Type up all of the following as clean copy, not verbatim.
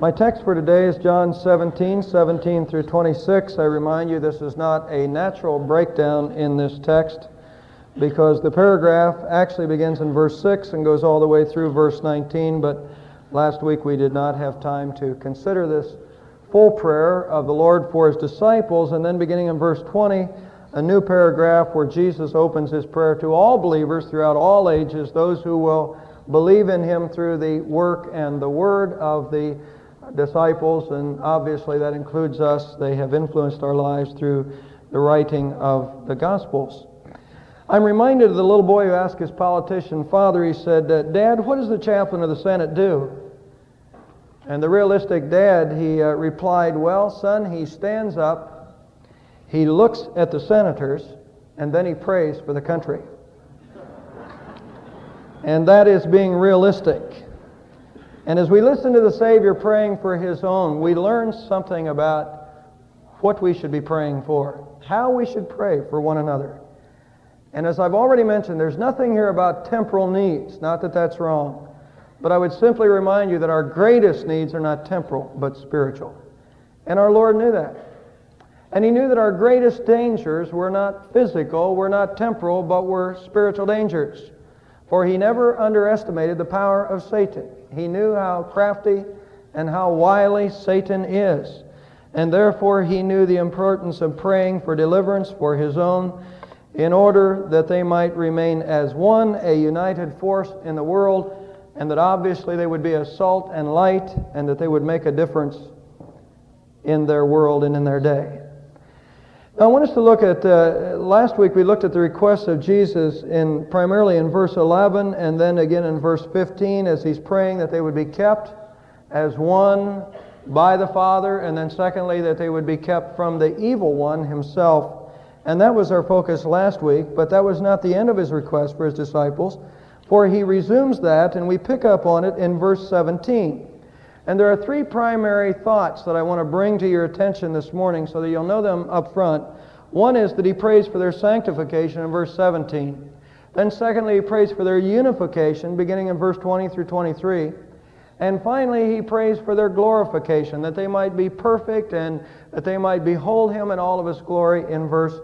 My text for today is John 17 through 26. I remind you this is not a natural breakdown in this text because the paragraph actually begins in verse 6 and goes all the way through verse 19, but last week we did not have time to consider this full prayer of the Lord for His disciples, and then beginning in verse 20, a new paragraph where Jesus opens His prayer to all believers throughout all ages, those who will believe in Him through the work and the word of the disciples, and obviously that includes us. They have influenced our lives through the writing of the Gospels. I'm reminded of the little boy who asked his politician father, he said, "Dad, what does the chaplain of the Senate do?" And the realistic dad, he replied, "Well, son, he stands up, he looks at the senators, and then he prays for the country." And that is being realistic. And as we listen to the Savior praying for His own, we learn something about what we should be praying for, how we should pray for one another. And as I've already mentioned, there's nothing here about temporal needs, not that that's wrong. But I would simply remind you that our greatest needs are not temporal, but spiritual. And our Lord knew that. And He knew that our greatest dangers were not physical, were not temporal, but were spiritual dangers. For He never underestimated the power of Satan. He knew how crafty and how wily Satan is. And therefore He knew the importance of praying for deliverance for His own in order that they might remain as one, a united force in the world, and that obviously they would be a salt and light, and that they would make a difference in their world and in their day. Now I want us to look at, last week we looked at the requests of Jesus primarily in verse 11 and then again in verse 15 as He's praying that they would be kept as one by the Father, and then secondly that they would be kept from the evil one himself. And that was our focus last week, but that was not the end of His request for His disciples, for He resumes that and we pick up on it in verse 17. And there are three primary thoughts that I want to bring to your attention this morning so that you'll know them up front. One is that He prays for their sanctification in verse 17. Then secondly, He prays for their unification beginning in verse 20 through 23. And finally, He prays for their glorification, that they might be perfect and that they might behold Him in all of His glory in verse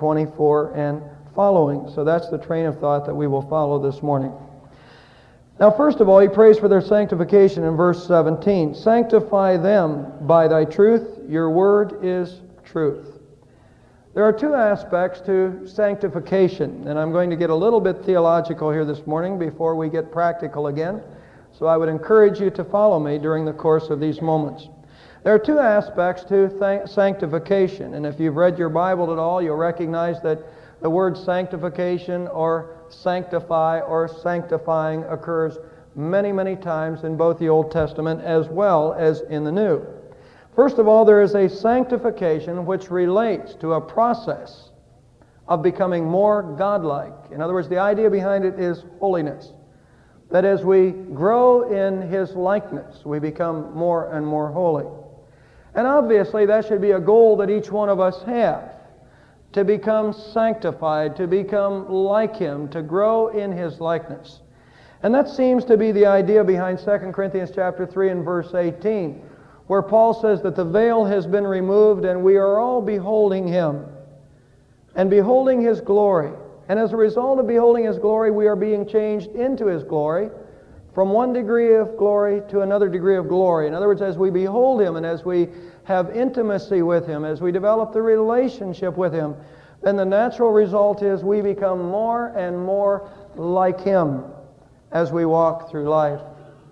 24 and following. So that's the train of thought that we will follow this morning. Now, first of all, He prays for their sanctification in verse 17. "Sanctify them by Thy truth. Your word is truth." There are two aspects to sanctification, and I'm going to get a little bit theological here this morning before we get practical again. So I would encourage you to follow me during the course of these moments. There are two aspects to sanctification, and if you've read your Bible at all, you'll recognize that the word sanctification or sanctify or sanctifying occurs many, many times in both the Old Testament as well as in the New. First of all, there is a sanctification which relates to a process of becoming more godlike. In other words, the idea behind it is holiness. That as we grow in His likeness, we become more and more holy. And obviously that should be a goal that each one of us have. To become sanctified, to become like Him, to grow in His likeness. And that seems to be the idea behind 2 Corinthians chapter 3 and verse 18, where Paul says that the veil has been removed and we are all beholding Him and beholding His glory. And as a result of beholding His glory, we are being changed into His glory from one degree of glory to another degree of glory. In other words, as we behold Him and as we have intimacy with Him, as we develop the relationship with Him, then the natural result is we become more and more like Him as we walk through life.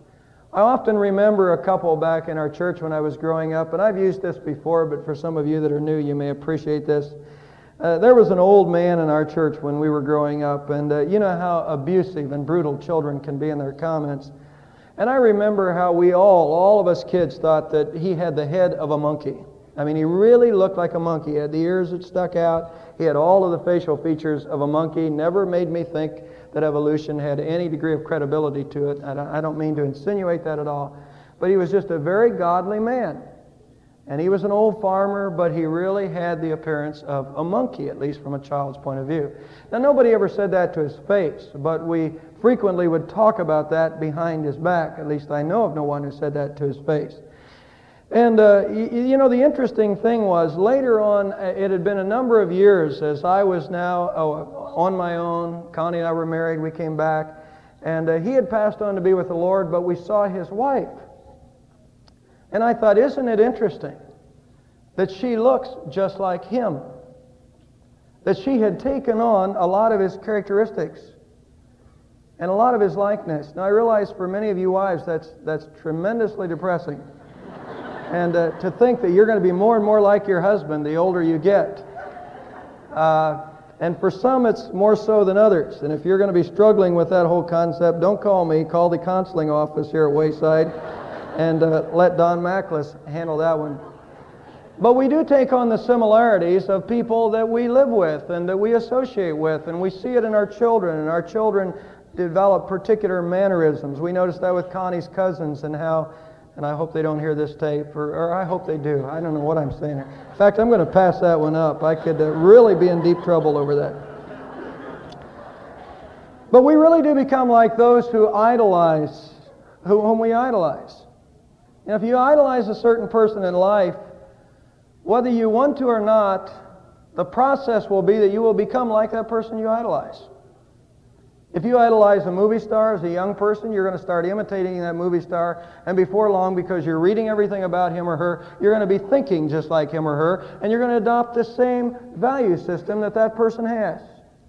I often remember a couple back in our church when I was growing up, and I've used this before, but for some of you that are new, you may appreciate this. There was an old man in our church when we were growing up, and you know how abusive and brutal children can be in their comments. And I remember how we all of us kids thought that he had the head of a monkey. I mean, he really looked like a monkey. He had the ears that stuck out. He had all of the facial features of a monkey. Never made me think that evolution had any degree of credibility to it. I don't mean to insinuate that at all. But he was just a very godly man. And he was an old farmer, but he really had the appearance of a monkey, at least from a child's point of view. Now, nobody ever said that to his face, but we frequently would talk about that behind his back. At least I know of no one who said that to his face. And, the interesting thing was, later on, it had been a number of years as I was now on my own. Connie and I were married, we came back, and he had passed on to be with the Lord, but we saw his wife. And I thought, isn't it interesting that she looks just like him? That she had taken on a lot of his characteristics and a lot of his likeness. Now, I realize for many of you wives, that's tremendously depressing. And to think that you're going to be more and more like your husband the older you get. And for some, it's more so than others. And if you're going to be struggling with that whole concept, don't call me. Call the counseling office here at Wayside and let Don Macklis handle that one. But we do take on the similarities of people that we live with and that we associate with. And we see it in our children. And our children develop particular mannerisms. We noticed that with Connie's cousins and how... And I hope they don't hear this tape, or I hope they do. I don't know what I'm saying here. In fact, I'm going to pass that one up. I could really be in deep trouble over that. But we really do become like those who idolize, whom we idolize. And if you idolize a certain person in life, whether you want to or not, the process will be that you will become like that person you idolize. If you idolize a movie star as a young person, you're going to start imitating that movie star, and before long, because you're reading everything about him or her, you're going to be thinking just like him or her, and you're going to adopt the same value system that person has.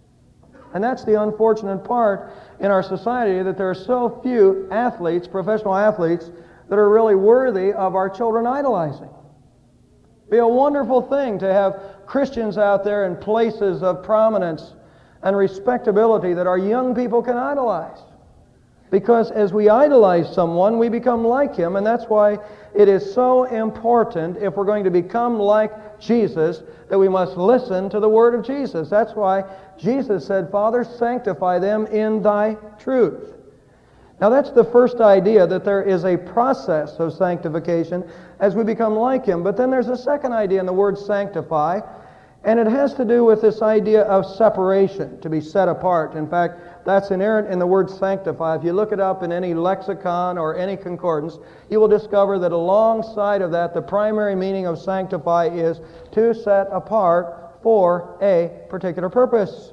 And that's the unfortunate part in our society, that there are so few athletes, professional athletes, that are really worthy of our children idolizing. It'd be a wonderful thing to have Christians out there in places of prominence and respectability that our young people can idolize. Because as we idolize someone, we become like him, and that's why it is so important, if we're going to become like Jesus, that we must listen to the Word of Jesus. That's why Jesus said, Father, sanctify them in thy truth. Now that's the first idea, that there is a process of sanctification as we become like him. But then there's a second idea in the word sanctify, and it has to do with this idea of separation, to be set apart. In fact, that's inherent in the word sanctify. If you look it up in any lexicon or any concordance, you will discover that alongside of that, the primary meaning of sanctify is to set apart for a particular purpose.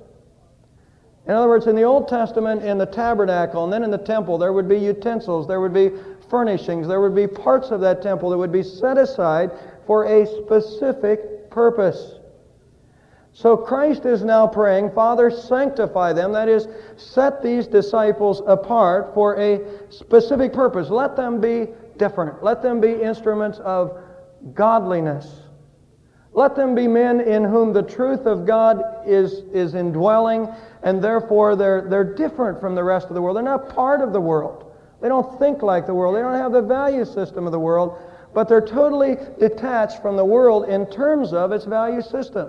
In other words, in the Old Testament, in the tabernacle, and then in the temple, there would be utensils, there would be furnishings, there would be parts of that temple that would be set aside for a specific purpose. So Christ is now praying, Father, sanctify them. That is, set these disciples apart for a specific purpose. Let them be different. Let them be instruments of godliness. Let them be men in whom the truth of God is indwelling, and therefore they're different from the rest of the world. They're not part of the world. They don't think like the world. They don't have the value system of the world, but they're totally detached from the world in terms of its value system.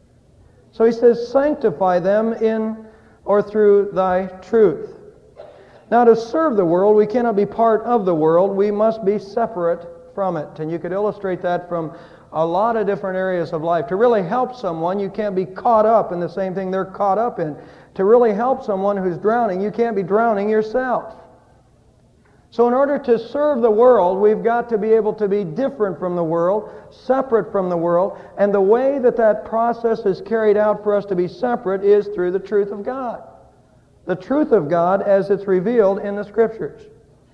So he says, sanctify them in or through thy truth. Now, to serve the world, we cannot be part of the world. We must be separate from it. And you could illustrate that from a lot of different areas of life. To really help someone, you can't be caught up in the same thing they're caught up in. To really help someone who's drowning, you can't be drowning yourself. So in order to serve the world, we've got to be able to be different from the world, separate from the world, and the way that process is carried out for us to be separate is through the truth of God. The truth of God as it's revealed in the Scriptures.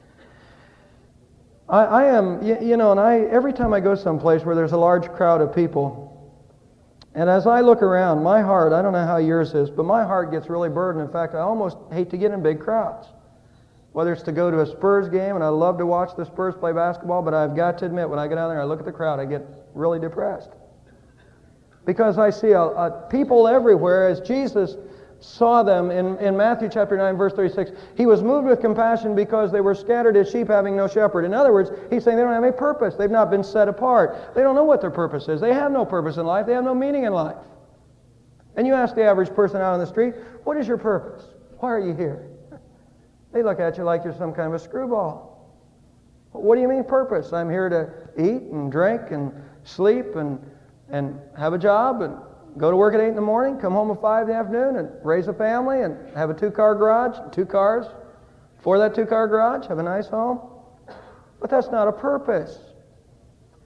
Every time I go someplace where there's a large crowd of people, and as I look around, my heart, I don't know how yours is, but my heart gets really burdened. In fact, I almost hate to get in big crowds. Whether it's to go to a Spurs game, and I love to watch the Spurs play basketball, but I've got to admit, when I get out there and I look at the crowd, I get really depressed. Because I see people everywhere, as Jesus saw them in Matthew chapter 9, verse 36. He was moved with compassion because they were scattered as sheep having no shepherd. In other words, he's saying they don't have any purpose. They've not been set apart. They don't know what their purpose is. They have no purpose in life. They have no meaning in life. And you ask the average person out on the street, what is your purpose? Why are you here? They look at you like you're some kind of a screwball. What do you mean purpose? I'm here to eat and drink and sleep and have a job and go to work at 8 in the morning, come home at 5 in the afternoon and raise a family and have a 2-car garage, 2 cars. For that 2-car garage, have a nice home. But that's not a purpose.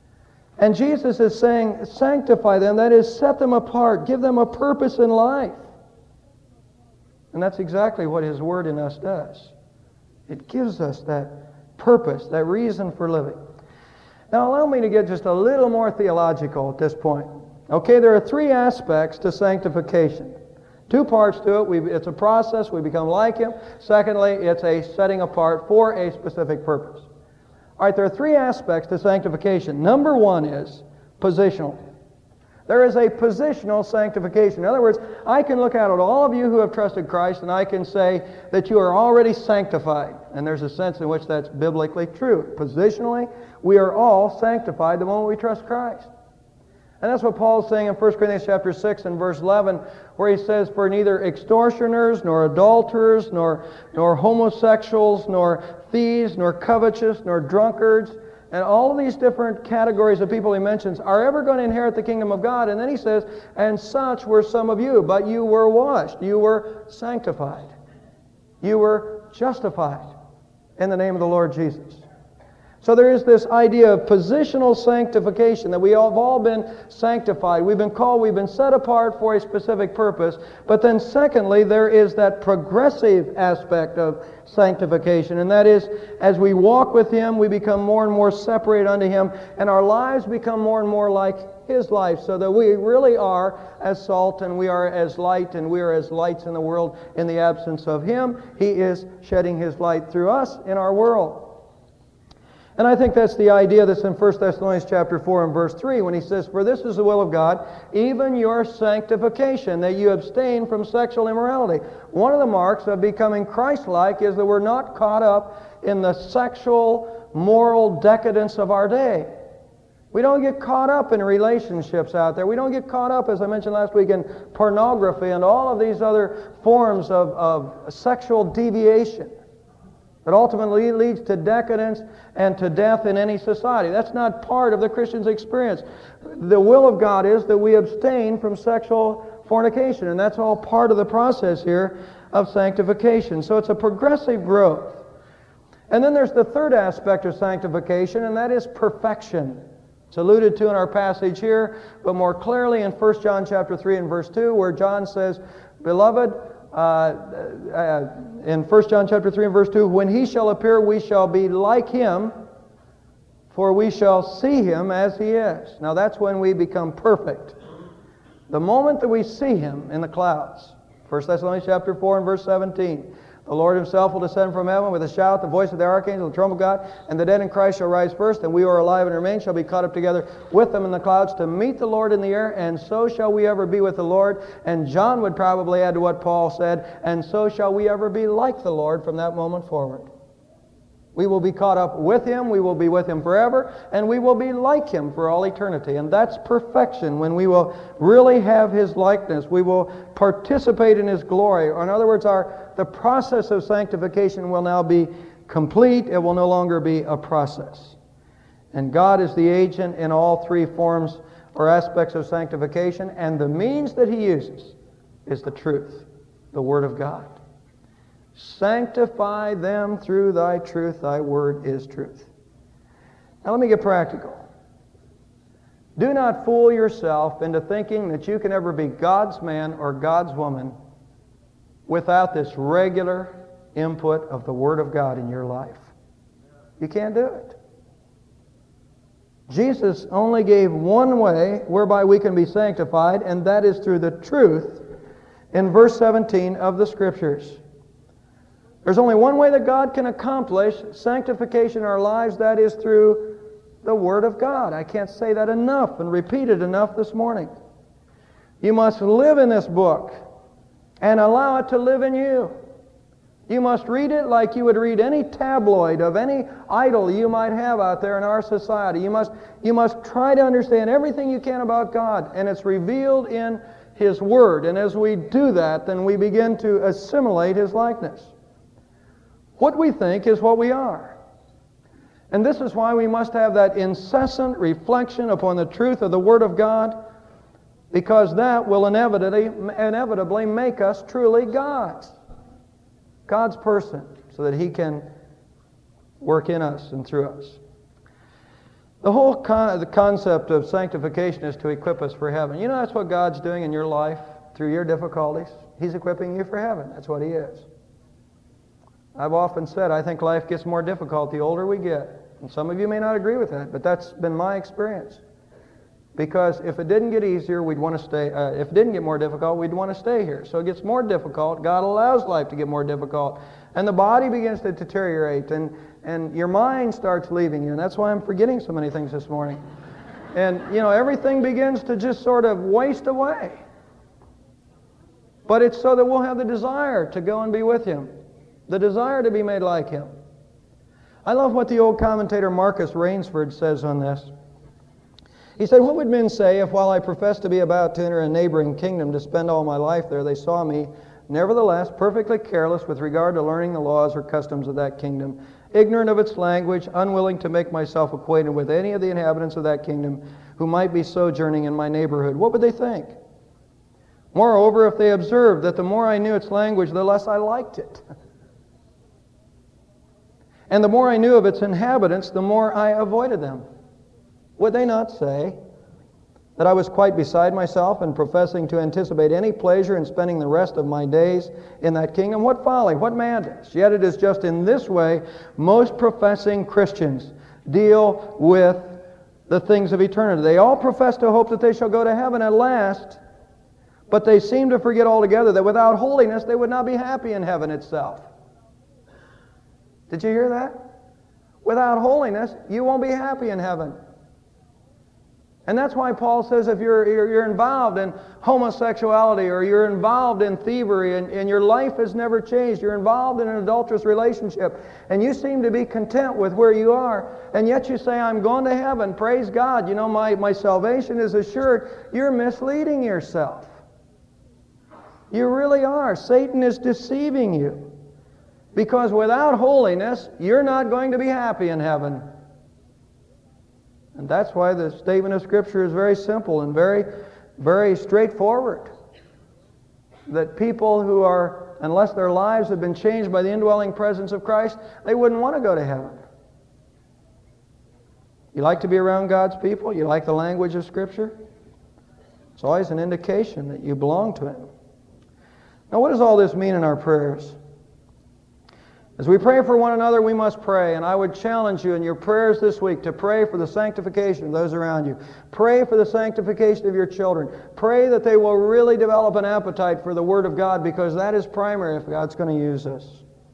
And Jesus is saying, sanctify them, that is, set them apart, give them a purpose in life. And that's exactly what His Word in us does. It gives us that purpose, that reason for living. Now allow me to get just a little more theological at this point. Okay, there are three aspects to sanctification. Two parts to it. It's a process. We become like Him. Secondly, it's a setting apart for a specific purpose. All right, there are three aspects to sanctification. Number one is positional. There is a positional sanctification. In other words, I can look out at all of you who have trusted Christ and I can say that you are already sanctified. And there's a sense in which that's biblically true. Positionally, we are all sanctified the moment we trust Christ. And that's what Paul's saying in 1 Corinthians chapter 6 and verse 11, where he says, for neither extortioners, nor adulterers, nor homosexuals, nor thieves, nor covetous, nor drunkards, and all of these different categories of people he mentions are ever going to inherit the kingdom of God. And then he says, and such were some of you, but you were washed, you were sanctified, you were justified in the name of the Lord Jesus. So there is this idea of positional sanctification, that we have all been sanctified. We've been called, we've been set apart for a specific purpose. But then secondly, there is that progressive aspect of sanctification. And that is, as we walk with Him, we become more and more separated unto Him, and our lives become more and more like His life, so that we really are as salt and we are as light and we are as lights in the world in the absence of Him. He is shedding His light through us in our world. And I think that's the idea that's in 1 Thessalonians chapter 4 and verse 3 when he says, for this is the will of God, even your sanctification, that you abstain from sexual immorality. One of the marks of becoming Christ-like is that we're not caught up in the sexual, moral decadence of our day. We don't get caught up in relationships out there. We don't get caught up, as I mentioned last week, in pornography and all of these other forms of sexual deviation that ultimately leads to decadence and to death in any society. That's not part of the Christian's experience. The will of God is that we abstain from sexual fornication, and that's all part of the process here of sanctification. So it's a progressive growth. And then there's the third aspect of sanctification, and that is perfection. It's alluded to in our passage here, but more clearly in 1 John chapter 3 and verse 2, where John says, beloved, in 1 John chapter 3 and verse 2, when He shall appear, we shall be like Him, for we shall see Him as He is. Now that's when we become perfect. The moment that we see Him in the clouds. 1 Thessalonians chapter 4 and verse 17. The Lord Himself will descend from heaven with a shout, the voice of the archangel, the trumpet of God, and the dead in Christ shall rise first, and we who are alive and remain shall be caught up together with them in the clouds to meet the Lord in the air, and so shall we ever be with the Lord. And John would probably add to what Paul said, and so shall we ever be like the Lord from that moment forward. We will be caught up with Him, we will be with Him forever, and we will be like Him for all eternity. And that's perfection, when we will really have His likeness. We will participate in His glory. Or in other words, the process of sanctification will now be complete. It will no longer be a process. And God is the agent in all three forms or aspects of sanctification, and the means that He uses is the truth, the Word of God. Sanctify them through Thy truth. Thy word is truth. Now let me get practical. Do not fool yourself into thinking that you can ever be God's man or God's woman without this regular input of the Word of God in your life. You can't do it. Jesus only gave one way whereby we can be sanctified, and that is through the truth in verse 17 of the Scriptures. There's only one way that God can accomplish sanctification in our lives, that is through the Word of God. I can't say that enough and repeat it enough this morning. You must live in this book and allow it to live in you. You must read it like you would read any tabloid of any idol you might have out there in our society. You must try to understand everything you can about God, and it's revealed in His Word. And as we do that, then we begin to assimilate His likeness. What we think is what we are. And this is why we must have that incessant reflection upon the truth of the Word of God, because that will inevitably make us truly God's person, so that He can work in us and through us. The whole the concept of sanctification is to equip us for heaven. You know that's what God's doing in your life through your difficulties. He's equipping you for heaven. That's what He is. I've often said I think life gets more difficult the older we get. And some of you may not agree with that, but that's been my experience. Because if it didn't get easier, we'd want to stay. If it didn't get more difficult, we'd want to stay here. So it gets more difficult. God allows life to get more difficult. And the body begins to deteriorate, and your mind starts leaving you. And that's why I'm forgetting so many things this morning. And, everything begins to just sort of waste away. But it's so that we'll have the desire to go and be with Him. The desire to be made like Him. I love what the old commentator Marcus Rainsford says on this. He said, "What would men say if while I professed to be about to enter a neighboring kingdom to spend all my life there, they saw me, nevertheless, perfectly careless with regard to learning the laws or customs of that kingdom, ignorant of its language, unwilling to make myself acquainted with any of the inhabitants of that kingdom who might be sojourning in my neighborhood? What would they think? Moreover, if they observed that the more I knew its language, the less I liked it. And the more I knew of its inhabitants, the more I avoided them. Would they not say that I was quite beside myself in professing to anticipate any pleasure in spending the rest of my days in that kingdom? What folly, what madness! Yet it is just in this way most professing Christians deal with the things of eternity. They all profess to hope that they shall go to heaven at last, but they seem to forget altogether that without holiness they would not be happy in heaven itself." Did you hear that? Without holiness, you won't be happy in heaven. And that's why Paul says if you're involved in homosexuality or you're involved in thievery and your life has never changed, you're involved in an adulterous relationship and you seem to be content with where you are, and yet you say, "I'm going to heaven, praise God, my salvation is assured," you're misleading yourself. You really are. Satan is deceiving you. Because without holiness, you're not going to be happy in heaven. And that's why the statement of Scripture is very simple and very, very straightforward. That people who are, unless their lives have been changed by the indwelling presence of Christ, they wouldn't want to go to heaven. You like to be around God's people? You like the language of Scripture? It's always an indication that you belong to Him. Now, what does all this mean in our prayers? As we pray for one another, we must pray, and I would challenge you in your prayers this week to pray for the sanctification of those around you. Pray for the sanctification of your children. Pray that they will really develop an appetite for the Word of God, because that is primary if God's going to use us.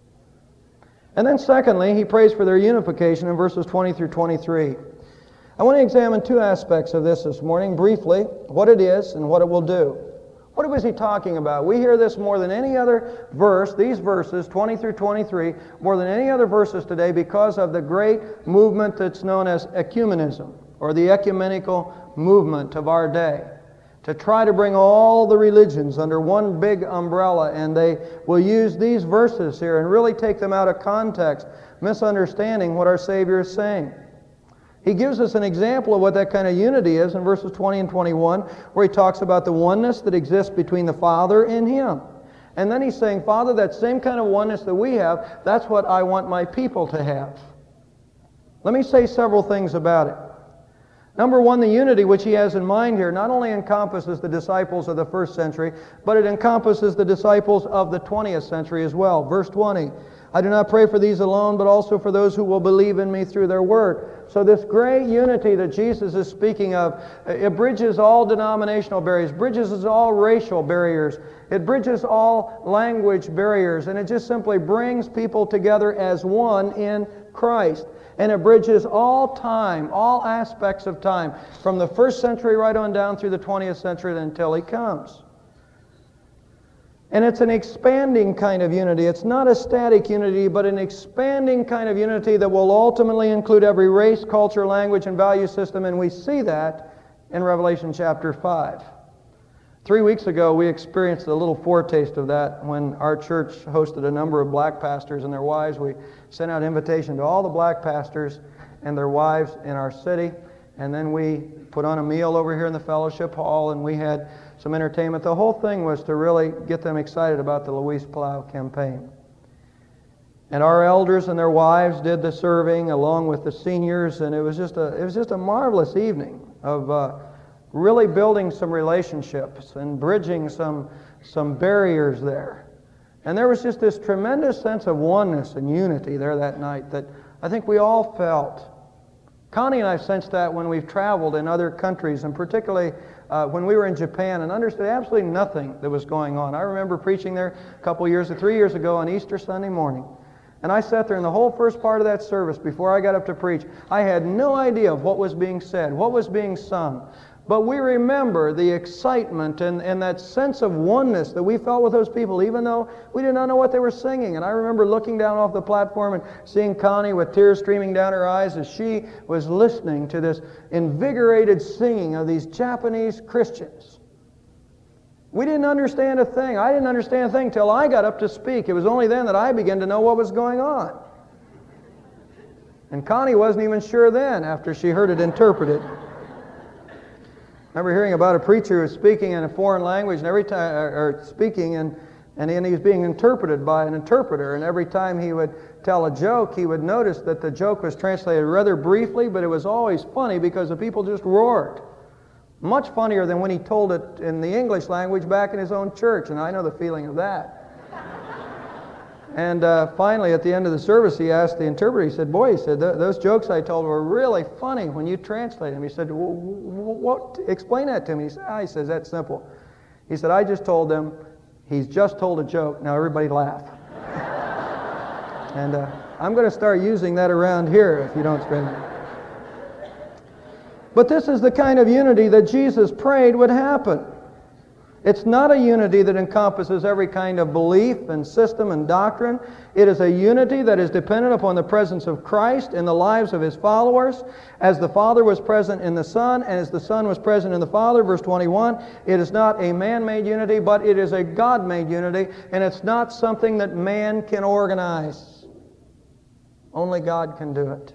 And then secondly, he prays for their unification in verses 20 through 23. I want to examine two aspects of this morning briefly, what it is and what it will do. What was he talking about? We hear this more than any other verse, these verses, 20 through 23, more than any other verses today because of the great movement that's known as ecumenism, or the ecumenical movement of our day, to try to bring all the religions under one big umbrella, and they will use these verses here and really take them out of context, misunderstanding what our Savior is saying. He gives us an example of what that kind of unity is in verses 20 and 21, where he talks about the oneness that exists between the Father and Him. And then he's saying, Father, that same kind of oneness that we have, that's what I want my people to have. Let me say several things about it. Number one, the unity which he has in mind here not only encompasses the disciples of the first century, but it encompasses the disciples of the 20th century as well. Verse 20, I do not pray for these alone, but also for those who will believe in me through their word. So this great unity that Jesus is speaking of, it bridges all denominational barriers, bridges all racial barriers, it bridges all language barriers, and it just simply brings people together as one in Christ. And it bridges all time, all aspects of time, from the first century right on down through the 20th century until He comes. And it's an expanding kind of unity. It's not a static unity, but an expanding kind of unity that will ultimately include every race, culture, language, and value system, and we see that in Revelation chapter 5. 3 weeks ago, we experienced a little foretaste of that when our church hosted a number of black pastors and their wives. We sent out invitation to all the black pastors and their wives in our city, and then we put on a meal over here in the fellowship hall, and we had some entertainment. The whole thing was to really get them excited about the Luis Palau campaign. And our elders and their wives did the serving along with the seniors, and it was just a marvelous evening of really building some relationships and bridging some barriers there. And there was just this tremendous sense of oneness and unity there that night that I think we all felt. Connie and I sensed that when we've traveled in other countries, and particularly when we were in Japan and understood absolutely nothing that was going on. I remember preaching there a couple years, 3 years ago on Easter Sunday morning. And I sat there in the whole first part of that service before I got up to preach. I had no idea of what was being said, what was being sung. But we remember the excitement and that sense of oneness that we felt with those people, even though we did not know what they were singing. And I remember looking down off the platform and seeing Connie with tears streaming down her eyes as she was listening to this invigorated singing of these Japanese Christians. We didn't understand a thing. I didn't understand a thing till I got up to speak. It was only then that I began to know what was going on. And Connie wasn't even sure then after she heard it interpreted. I remember hearing about a preacher who was speaking in a foreign language, and every time, or speaking, and he was being interpreted by an interpreter, and every time he would tell a joke, he would notice that the joke was translated rather briefly, but it was always funny because the people just roared. Much funnier than when he told it in the English language back in his own church, and I know the feeling of that. And finally, at the end of the service, he asked the interpreter, he said, "Boy," he said, "those jokes I told were really funny when you translate them." He said, "What? Explain that to me." He says, "That's simple." He said, "I just told them, he's just told a joke, now everybody laugh." And I'm going to start using that around here if you don't spend it. But this is the kind of unity that Jesus prayed would happen. It's not a unity that encompasses every kind of belief and system and doctrine. It is a unity that is dependent upon the presence of Christ in the lives of His followers, as the Father was present in the Son, and as the Son was present in the Father. Verse 21, it is not a man-made unity, but it is a God-made unity, and it's not something that man can organize. Only God can do it.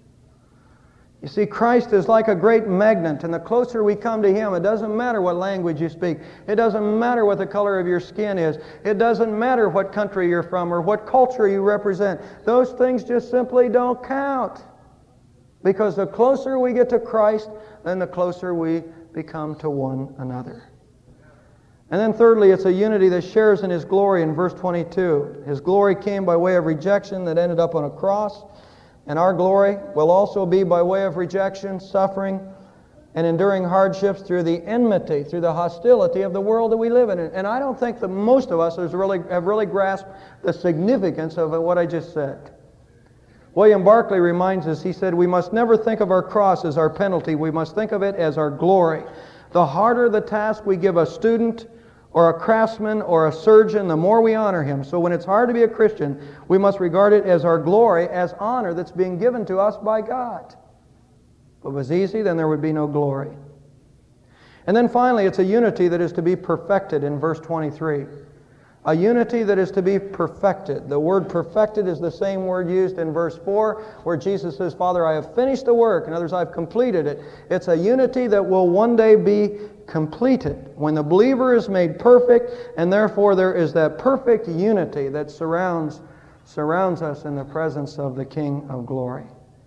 You see, Christ is like a great magnet, and the closer we come to Him, it doesn't matter what language you speak. It doesn't matter what the color of your skin is. It doesn't matter what country you're from or what culture you represent. Those things just simply don't count. Because the closer we get to Christ, then the closer we become to one another. And then thirdly, it's a unity that shares in His glory in verse 22. His glory came by way of rejection that ended up on a cross. And our glory will also be by way of rejection, suffering, and enduring hardships through the enmity, through the hostility of the world that we live in. And I don't think that most of us have really grasped the significance of what I just said. William Barclay reminds us, he said, "We must never think of our cross as our penalty. We must think of it as our glory. The harder the task we give a student or a craftsman or a surgeon, the more we honor him. So when it's hard to be a Christian, we must regard it as our glory, as honor that's being given to us by God. If it was easy, then there would be no glory." And then finally, it's a unity that is to be perfected in verse 23. A unity that is to be perfected. The word perfected is the same word used in verse 4, where Jesus says, "Father, I have finished the work." In other words, I've completed it. It's a unity that will one day be completed when the believer is made perfect, and therefore there is that perfect unity that surrounds us in the presence of the King of glory.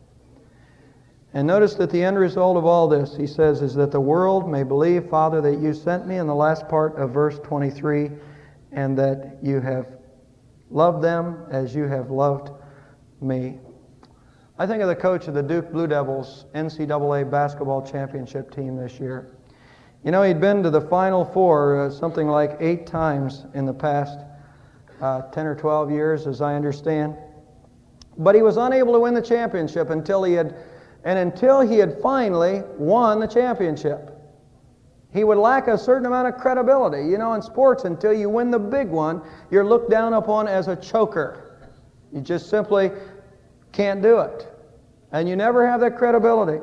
And notice that the end result of all this, he says, is that the world may believe, Father, that you sent me in the last part of verse 23, and that you have loved them as you have loved me. I think of the coach of the Duke Blue Devils NCAA basketball championship team this year. You know, he'd been to the Final Four something like 8 times in the past 10 or 12 years, as I understand. But he was unable to win the championship until he had finally won the championship. He would lack a certain amount of credibility. You know, in sports, until you win the big one, you're looked down upon as a choker. You just simply can't do it. And you never have that credibility.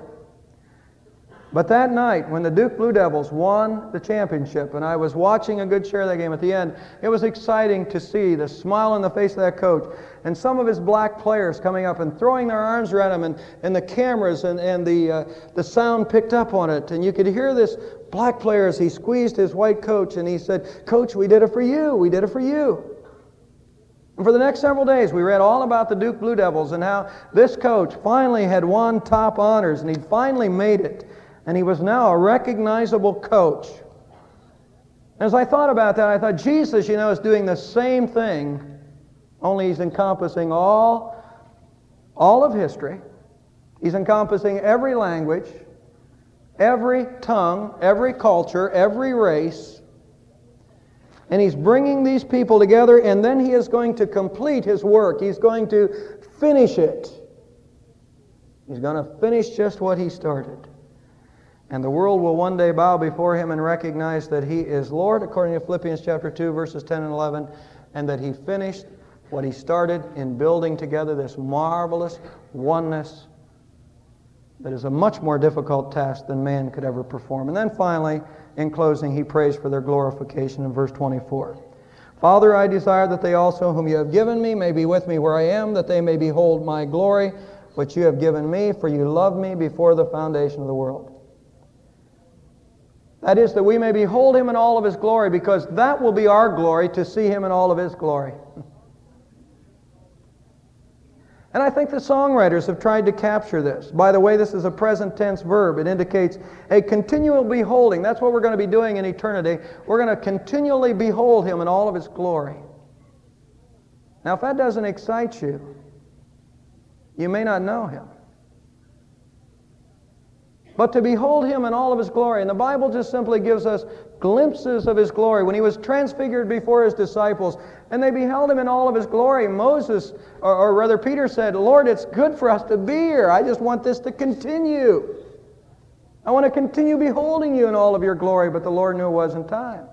But that night, when the Duke Blue Devils won the championship, and I was watching a good share of that game at the end, it was exciting to see the smile on the face of that coach, and some of his black players coming up and throwing their arms around him, and the cameras and the sound picked up on it. And you could hear this black player as he squeezed his white coach, and he said, "Coach, we did it for you. We did it for you." And for the next several days, we read all about the Duke Blue Devils and how this coach finally had won top honors and he'd finally made it. And he was now a recognizable coach. As I thought about that, I thought Jesus, is doing the same thing, only He's encompassing all of history. He's encompassing every language, every tongue, every culture, every race. And He's bringing these people together, and then He is going to complete His work. He's going to finish it. He's going to finish just what He started. And the world will one day bow before Him and recognize that He is Lord, according to Philippians chapter 2, verses 10 and 11, and that He finished what He started in building together this marvelous oneness that is a much more difficult task than man could ever perform. And then finally, in closing, He prays for their glorification in verse 24. Father, I desire that they also whom You have given Me may be with Me where I am, that they may behold My glory, which You have given Me, for You loved Me before the foundation of the world. That is, that we may behold Him in all of His glory, because that will be our glory, to see Him in all of His glory. And I think the songwriters have tried to capture this. By the way, this is a present tense verb. It indicates a continual beholding. That's what we're going to be doing in eternity. We're going to continually behold Him in all of His glory. Now, if that doesn't excite you, you may not know Him. But to behold Him in all of His glory, and the Bible just simply gives us glimpses of His glory. When He was transfigured before His disciples, and they beheld Him in all of His glory, Moses, or rather Peter said, Lord, it's good for us to be here. I just want this to continue. I want to continue beholding You in all of Your glory, but the Lord knew it wasn't time.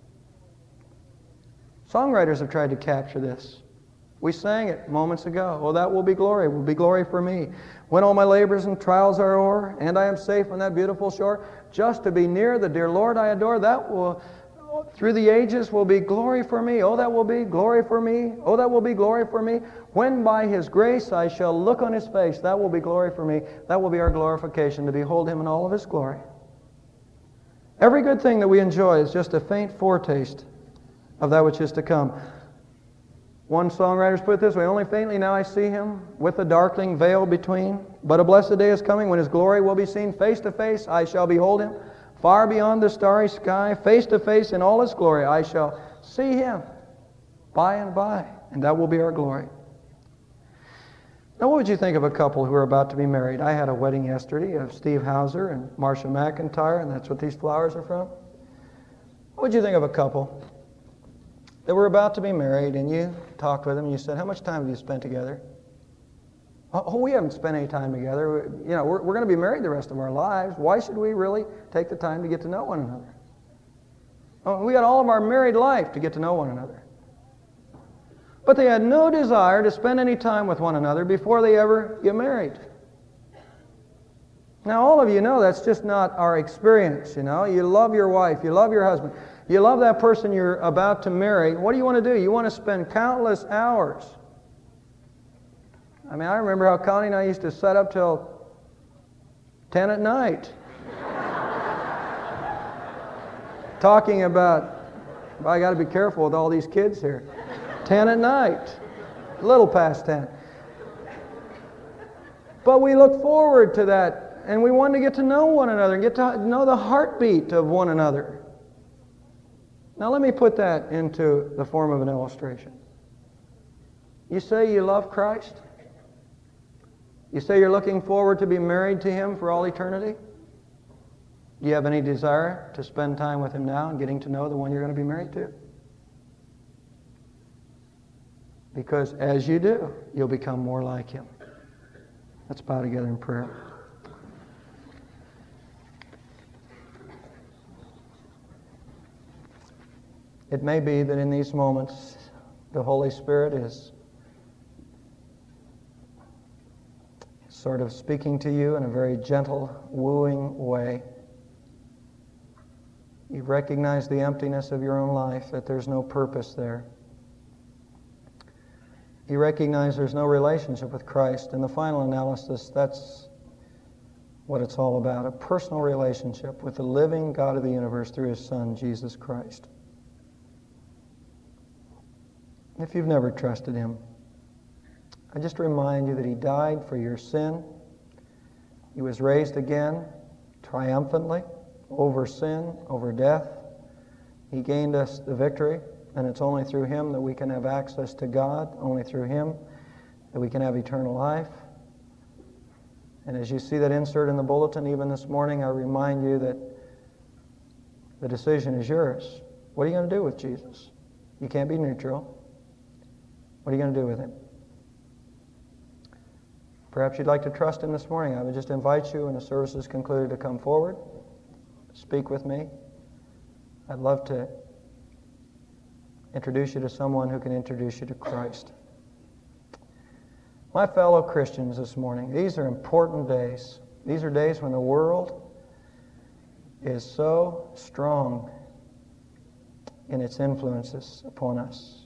Songwriters have tried to capture this. We sang it moments ago. Oh, that will be glory for me. When all my labors and trials are o'er, and I am safe on that beautiful shore, just to be near the dear Lord I adore, that will, through the ages, will be glory for me. Oh, that will be glory for me. Oh, that will be glory for me. When by His grace I shall look on His face, that will be glory for me. That will be our glorification, to behold Him in all of His glory. Every good thing that we enjoy is just a faint foretaste of that which is to come. One songwriter put it this way, only faintly now I see Him, with a darkling veil between. But a blessed day is coming when His glory will be seen. Face to face I shall behold Him, far beyond the starry sky. Face to face in all His glory I shall see Him by and by. And that will be our glory. Now, what would you think of a couple who are about to be married? I had a wedding yesterday of Steve Hauser and Marcia McIntyre, and that's what these flowers are from. What would you think of a couple that were about to be married, and you talked with them, and you said, how much time have you spent together? Oh, we haven't spent any time together. We're going to be married the rest of our lives. Why should we really take the time to get to know one another? Oh, we got all of our married life to get to know one another. But they had no desire to spend any time with one another before they ever get married. Now, all of you know that's just not our experience, You love your wife, you love your husband, you love that person you're about to marry. What do you want to do? You want to spend countless hours. I remember how Connie and I used to set up till 10 at night. Talking about, I got to be careful with all these kids here. 10 at night. A little past 10. But we look forward to that, and we want to get to know one another, and get to know the heartbeat of one another. Now let me put that into the form of an illustration. You say you love Christ? You say you're looking forward to be married to Him for all eternity? Do you have any desire to spend time with Him now and getting to know the one you're going to be married to? Because as you do, you'll become more like Him. Let's bow together in prayer. It may be that in these moments, the Holy Spirit is sort of speaking to you in a very gentle, wooing way. You recognize the emptiness of your own life, that there's no purpose there. You recognize there's no relationship with Christ. In the final analysis, that's what it's all about, a personal relationship with the living God of the universe through His Son, Jesus Christ. If you've never trusted Him, I just remind you that He died for your sin. He was raised again triumphantly over sin, over death. He gained us the victory, and it's only through Him that we can have access to God, only through Him that we can have eternal life. And as you see that insert in the bulletin even this morning, I remind you that the decision is yours. What are you going to do with Jesus? You can't be neutral. What are you going to do with Him? Perhaps you'd like to trust Him this morning. I would just invite you when the service is concluded to come forward, speak with me. I'd love to introduce you to someone who can introduce you to Christ. My fellow Christians this morning, these are important days. These are days when the world is so strong in its influences upon us.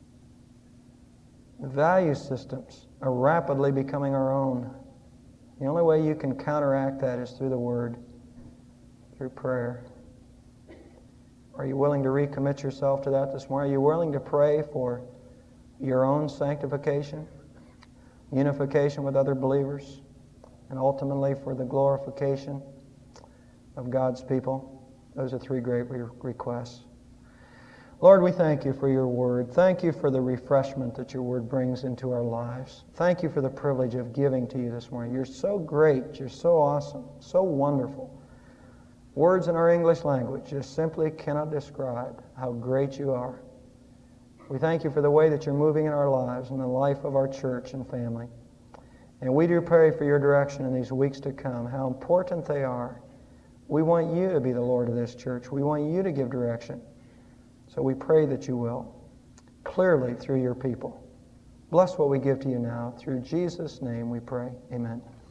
The value systems are rapidly becoming our own. The only way you can counteract that is through the Word, through prayer. Are you willing to recommit yourself to that this morning? Are you willing to pray for your own sanctification, unification with other believers, and ultimately for the glorification of God's people? Those are three great requests. Lord, we thank You for Your Word. Thank You for the refreshment that Your Word brings into our lives. Thank You for the privilege of giving to You this morning. You're so great. You're so awesome. So wonderful. Words in our English language just simply cannot describe how great You are. We thank You for the way that You're moving in our lives and the life of our church and family. And we do pray for Your direction in these weeks to come, how important they are. We want You to be the Lord of this church. We want You to give direction. So we pray that You will, clearly through Your people. Bless what we give to You now. Through Jesus' name we pray. Amen.